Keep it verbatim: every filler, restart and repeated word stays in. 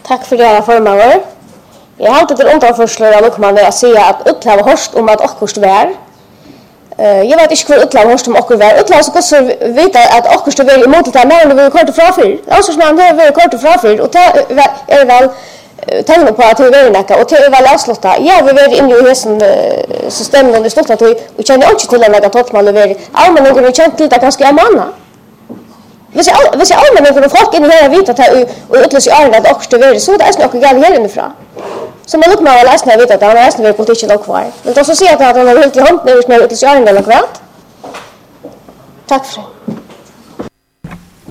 Tack för det, förmåner. Jag har alltid till underförslår av lokman att säga att Uttla har hörst om att Åkkost var. Uh, jag vet inte hur Uttla har hörst om Åkkost var. Uttla så också veta att Åkkost var emot det här när vi kort och frafyr. Alltså som han har kort och frafyr och det är väl tänker på att det är näka och det är väl avsluta. Ja, vi är inne i hessen systemet och det står att vi känner inte till att toppmål är allmänningen och känner till det ganska är manna. Hvis jeg, hvis jeg allmenn kunne folk inni her vite at jeg utløser i årene at Åkkost er veldig, så er det noe galt her innifra. Så man lukker meg å lese når jeg vet at han er nesten ved politikken og kvar. Men det er også å si at han har helt i hånden når jeg utløser i årene eller kvart. Takk for det.